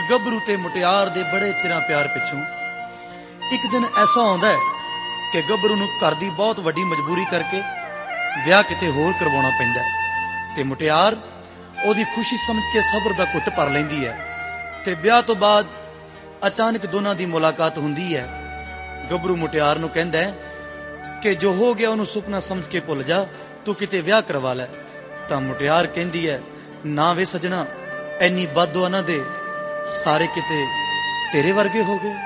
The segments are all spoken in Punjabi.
ਗੱਭਰੂ ਤੇ ਮੁਟਿਆਰ ਦੇ ਬੜੇ ਚਿਰਾਂ ਪਿਆਰ ਪਿੱਛੋਂ ਇੱਕ ਦਿਨ ਐਸਾ ਆਉਂਦਾ ਹੈ ਕਿ ਗੱਭਰੂ ਨੂੰ ਘਰ ਦੀ ਬਹੁਤ ਵੱਡੀ ਮਜਬੂਰੀ ਕਰਕੇ ਵਿਆਹ ਕਿਤੇ ਹੋਰ ਕਰਵਾਉਣਾ ਪੈਂਦਾ ਹੈ ਤੇ ਮੁਟਿਆਰ ਉਹਦੀ ਖੁਸ਼ੀ ਸਮਝ ਕੇ ਸਬਰ ਦਾ ਘੁੱਟ ਭਰ ਲੈਂਦੀ ਹੈ ਤੇ ਵਿਆਹ ਤੋਂ ਬਾਅਦ ਅਚਾਨਕ ਦੋਨਾਂ ਦੀ ਮੁਲਾਕਾਤ ਹੁੰਦੀ ਹੈ। ਗੱਭਰੂ ਮੁਟਿਆਰ ਨੂੰ ਕਹਿੰਦਾ ਹੈ ਕਿ ਜੋ ਹੋ ਗਿਆ ਉਹਨੂੰ ਸੁਪਨਾ ਸਮਝ ਕੇ ਭੁੱਲ ਜਾ, ਤੂੰ ਕਿਤੇ ਵਿਆਹ ਕਰਵਾ ਲੈ। ਤਾਂ ਮੁਟਿਆਰ ਕਹਿੰਦੀ ਹੈ, ਨਾ ਵੇ ਸਜਣਾ, ਐਨੀ ਬਦਦੁਆ ਨਾ ਦੇ, ਸਾਰੇ ਕਿਤੇ ਤੇਰੇ ਵਰਗੇ ਹੋ ਗਏ।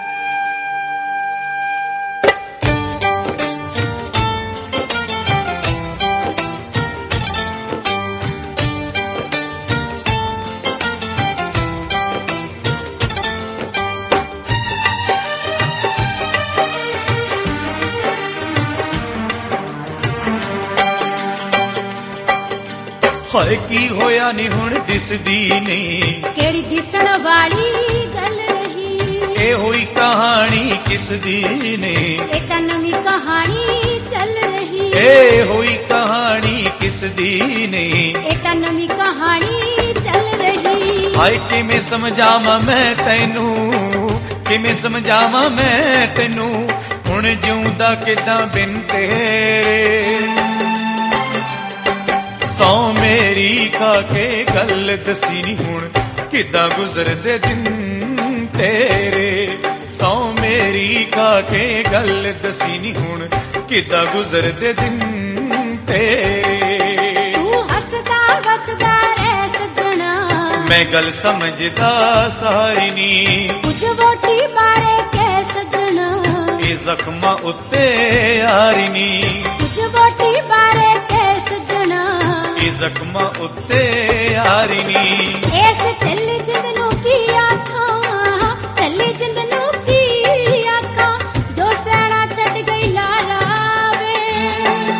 ਹਾਏ ਕੀ ਹੋਇਆ ਨੀ ਹੁਣ ਦਿਸਦੀ ਨਹੀਂ, ਕਿਹੜੀ ਦਿਸਣ ਵਾਲੀ ਗੱਲ ਰਹੀ, ਇਹ ਹੋਈ ਕਹਾਣੀ ਕਿਸ ਦੀ ਨੇ, ਇਹ ਤਾਂ ਨਵੀਂ ਕਹਾਣੀ ਚੱਲ ਰਹੀ, ਇਹ ਹੋਈ ਕਹਾਣੀ ਕਿਸ ਦੀ ਨੇ, ਇਹ ਤਾਂ ਨਵੀਂ ਕਹਾਣੀ ਚੱਲ ਰਹੀ। ਹਾਏ ਕਿਵੇਂ ਸਮਝਾਵਾਂ ਮੈਂ ਤੈਨੂੰ, ਕਿਵੇਂ ਸਮਝਾਵਾਂ ਮੈਂ ਤੈਨੂੰ, ਹੁਣ ਜਿਉਂਦਾ ਕਿਦਾਂ ਬਿਨ ਤੇਰੇ। ਸੌ ਮੇਰੀ ਖਾ ਕੇ ਗੱਲ ਦਸੀ ਨੀ ਹੁਣ ਕਿੱਦਾਂ ਗੁਜ਼ਰਦੇ ਦਿਨ ਤੇਰੇ, ਸੌ ਮੇਰੀ ਖਾ ਕੇ ਗੱਲ ਦਸੀ ਨੀ ਹੁਣ ਕਿੱਦਾਂ ਗੁਜ਼ਰਦੇ ਦਿਨ ਤੇਰੇ। ਤੂੰ ਹੱਸਦਾ ਵਸਦਾ ਰਹਿ ਸਜਣਾ, ਮੈਂ ਗੱਲ ਸਮਝਦਾ ਸਾਰੀ ਨੀ, ਕੁਝ ਵੋਟੀ ਬਾਰੇ ਕਹਿ ਸਜਣਾ, ਇਹ ਜ਼ਖਮਾਂ ਉੱਤੇ ਯਾਰੀ ਨੀ, ਕੁਝ ਵੋਟੀ ਬਾਰੇ ਕਹਿ ਸਜਣਾ, ਇਹ ਜ਼ਖਮਾਂ ਉੱਤੇ ਯਾਰੀ ਨੀ। ਇਸ ਚੱਲ ਜਿੰਦ ਨੂੰ ਕੀ ਆਖਾਂ, ਚੱਲ ਜਿੰਦ ਨੂੰ ਕੀ ਆਖਾਂ, ਜੋ ਸੈਣਾ ਛੱਡ ਗਈ ਲਾਲਾ ਵੇ।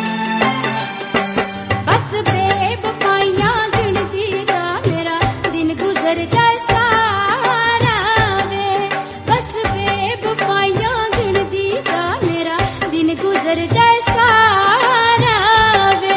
ਬਸ ਬੇਵਫਾਈਆਂ ਗਿਣਦੀ ਦਾ ਮੇਰਾ ਦਿਨ ਗੁਜ਼ਰ ਜਾਏ ਸਾਰਾ ਵੇ, ਬਸ ਬੇਵਫਾਈਆਂ ਗਿਣਦੀ ਦਾ ਮੇਰਾ ਦਿਨ ਗੁਜ਼ਰ ਜਾਏ ਸਾਰਾ ਵੇ।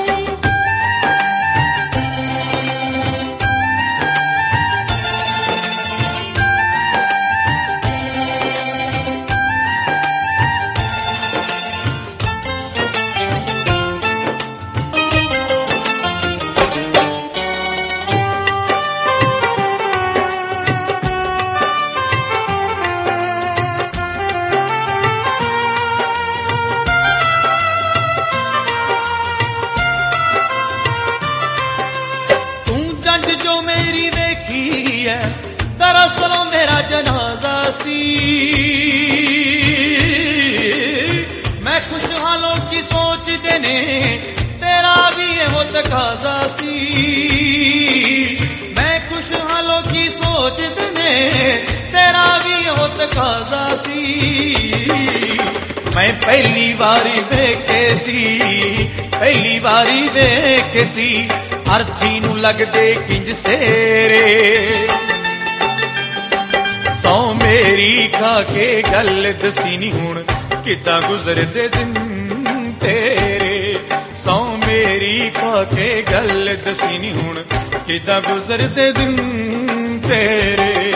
ਜੋ ਮੇਰੀ ਵੇਖੀ ਹੈ ਦਰਅਸਲ ਮੇਰਾ ਜਨਾਜ਼ਾ ਸੀ, ਮੈਂ ਖੁਸ਼ਹਾਲੋਂ ਕੀ ਸੋਚਦੇ ਨੇ ਤੇਰਾ ਵੀ ਇਹੋ ਤਕਾਜ਼ਾ ਸੀ, ਮੈਂ ਖੁਸ਼ਹਾਲੋਂ ਕੀ ਸੋਚਦੇ ਨੇ ਤੇਰਾ ਵੀ ਇਹੋ ਤਕਾਜ਼ਾ ਸੀ। ਮੈਂ ਪਹਿਲੀ ਵਾਰੀ ਵੇਖੇ ਸੀ, ਪਹਿਲੀ ਵਾਰੀ ਵੇਖੇ ਸੀ, ਅਰਥੀ ਨੂੰ ਲੱਗਦੇ ਕਿੰਜ ਸੇਰੇ। ਸੌ ਮੇਰੀ ਖਾ ਕੇ ਗੱਲ ਦਸੀ ਨੀ ਹੁਣ ਕਿੱਦਾਂ ਗੁਜ਼ਰਦੇ ਦਿਨ ਤੇਰੇ, ਸੌ ਮੇਰੀ ਖਾ ਕੇ ਗੱਲ ਦਸੀ ਨੀ ਹੁਣ ਕਿੱਦਾਂ ਗੁਜ਼ਰਦੇ ਦਿਨ ਤੇਰੇ।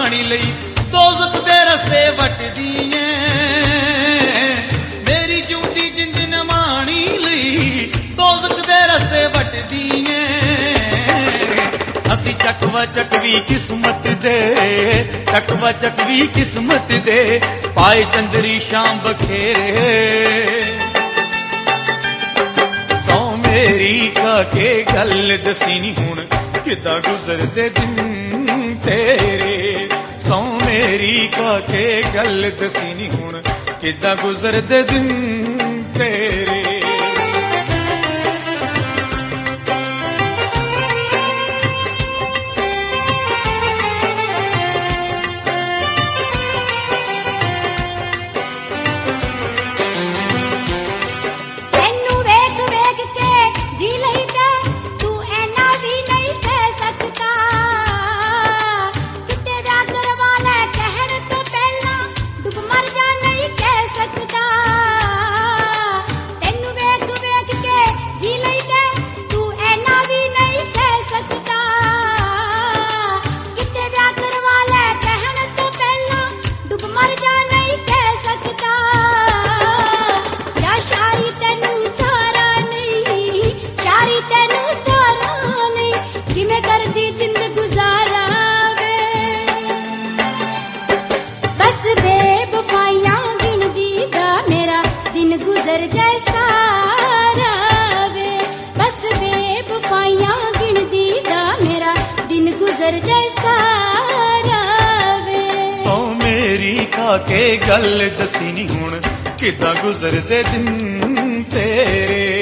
ਨਿਮਾਣੀ ਲਈ ਦੋਜ਼ਖ ਦੇ ਰਸਤੇ ਵਟਦੀ ਏ ਮੇਰੀ ਜਿਉਂਦੀ ਜਿੰਦ ਨਿਮਾਣੀ ਲਈ ਦੋਜ਼ਖ ਦੇ ਰਸਤੇ ਵਟਦੀ ਏ ਅਸੀਂ ਚੱਕਵਾ ਚੱਕਵੀ ਕਿਸਮਤ ਦੇ ਚੱਕਵਾ ਚੱਕਵੀ ਕਿਸਮਤ ਦੇ ਪਾਏ ਚੰਦਰੀ ਸ਼ਾਮ ਬਖੇਰੇ ਸੌ ਮੇਰੀ ਕਾ ਕੇ ਗੱਲ ਦਸੀ ਨੀ ਹੁਣ ਕਿੱਦਾਂ ਗੁਜ਼ਰਦੇ ਦਿਨ ਤੇਰੇ ਸੌ ਮੇਰੀ ਕਾ ਕੇ ਗੱਲ ਦਸੀ ਨੀ ਹੁਣ ਕਿੱਦਾਂ ਗੁਜ਼ਰਦੇ ਦਿਨ ਤੇਰੇ ਗੁਜ਼ਰ ਜਾਏ ਸਾਰਾ ਵੇ ਬਸ ਬੇਵਫਾਈਆਂ ਗਿਣਦੀ ਦਾ ਮੇਰਾ ਦਿਨ ਗੁਜ਼ਰ ਜਾਏ ਸਾਰਾ ਵੇ ਸੌ ਮੇਰੀ ਖਾ ਕੇ ਗੱਲ ਦਸੀ ਨੀ ਹੁਣ ਕਿੱਦਾਂ ਗੁਜ਼ਰਦੇ ਦਿਨ ਤੇਰੇ